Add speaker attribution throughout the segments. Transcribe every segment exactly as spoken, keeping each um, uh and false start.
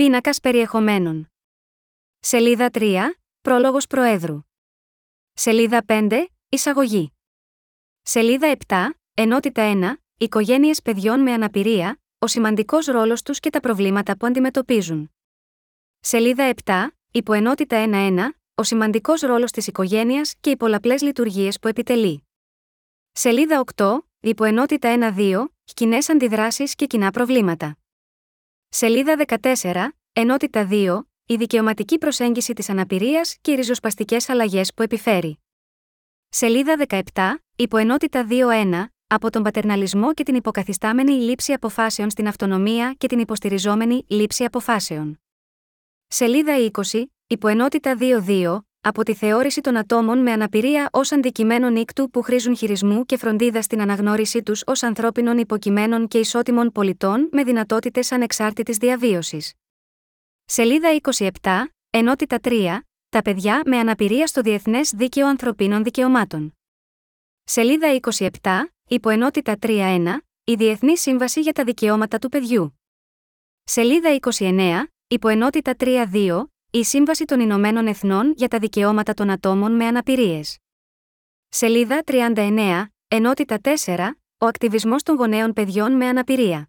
Speaker 1: Πίνακας περιεχομένων. Σελίδα τρία. Πρόλογος Προέδρου. Σελίδα πέντε. Εισαγωγή. Σελίδα επτά. Ενότητα ένα. Οικογένειες παιδιών με αναπηρία, ο σημαντικός ρόλος τους και τα προβλήματα που αντιμετωπίζουν. Σελίδα επτά. Υποενότητα ένα ένα. Ο σημαντικός ρόλος της οικογένειας και οι πολλαπλές λειτουργίες που επιτελεί. Σελίδα οκτώ. Υποενότητα ένα δύο. Κοινές αντιδράσεις και κοινά προβλήματα. Σελίδα δεκατέσσερα. Ενότητα δύο. Η δικαιωματική προσέγγιση της αναπηρίας και οι ριζοσπαστικές αλλαγές που επιφέρει. Σελίδα δεκαεπτά. Υποενότητα δύο ένα. Από τον πατερναλισμό και την υποκαθιστάμενη λήψη αποφάσεων στην αυτονομία και την υποστηριζόμενη λήψη αποφάσεων. Σελίδα είκοσι. Υποενότητα δύο δύο. Από τη θεώρηση των ατόμων με αναπηρία ως αντικειμένων ίκτου που χρήζουν χειρισμού και φροντίδα στην αναγνώρισή τους ως ανθρώπινων υποκειμένων και ισότιμων πολιτών με δυνατότητες ανεξάρτητης διαβίωσης. Σελίδα είκοσι επτά. Ενότητα τρία. Τα παιδιά με αναπηρία στο Διεθνές Δίκαιο Ανθρωπίνων Δικαιωμάτων. Σελίδα είκοσι επτά. Υποενότητα τρία ένα. Η Διεθνής Σύμβαση για τα Δικαιώματα του Παιδιού. Σελίδα είκοσι εννέα. Υποενότητα τρία δύο. Η Σύμβαση των Ηνωμένων Εθνών για τα Δικαιώματα των Ατόμων με Αναπηρίες. Σελίδα τριάντα εννέα. Ενότητα τέσσερα. Ο ακτιβισμός των γονέων παιδιών με αναπηρία.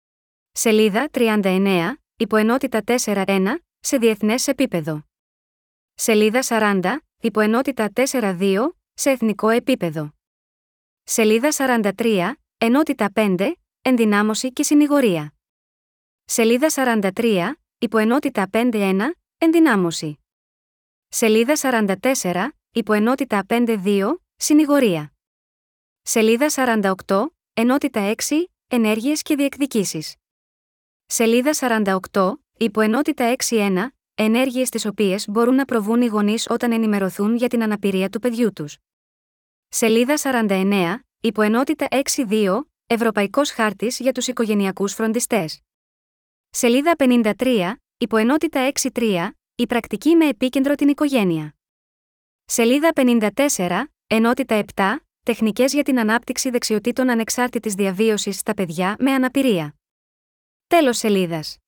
Speaker 1: Σελίδα τριάντα εννέα. Υποενότητα τέσσερα ένα. Σε διεθνές επίπεδο. Σελίδα σαράντα. Υποενότητα τέσσερα δύο. Σε εθνικό επίπεδο. Σελίδα σαράντα τρία. Ενότητα πέντε. Ενδυνάμωση και συνηγορία. Σελίδα σαράντα τρία. Υποενότητα πέντε ένα. Ενδυνάμωση. Σελίδα σαράντα τέσσερα. Υποενότητα πέντε δύο. Συνηγορία. Σελίδα σαράντα οκτώ. Ενότητα έξι. Ενέργειες και διεκδικήσεις. Σελίδα σαράντα οκτώ. Υποενότητα έξι ένα. Ενέργειες τις οποίες μπορούν να προβούν οι γονείς όταν ενημερωθούν για την αναπηρία του παιδιού τους. Σελίδα σαράντα εννέα. Υποενότητα έξι δύο. Ευρωπαϊκός χάρτης για τους οικογενειακούς φροντιστές. Σελίδα πενήντα τρία. Υποενότητα έξι τρία. Η πρακτική με επίκεντρο την οικογένεια. Σελίδα πενήντα τέσσερα. Ενότητα επτά. Τεχνικές για την ανάπτυξη δεξιοτήτων ανεξάρτητης διαβίωσης στα παιδιά με αναπηρία. Τέλος σελίδας.